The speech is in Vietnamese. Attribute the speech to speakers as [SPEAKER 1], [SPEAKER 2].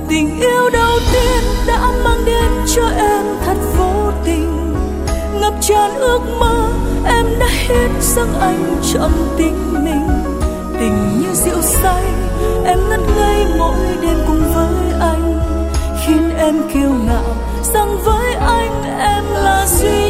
[SPEAKER 1] Tình yêu đầu tiên đã mang đến cho em thật vô tình, ngập tràn ước mơ em đã hiến dâng anh trọn tình mình. Tình như rượu say em ngất ngây mỗi đêm cùng với anh, khiến em kiêu ngạo rằng với anh em là duy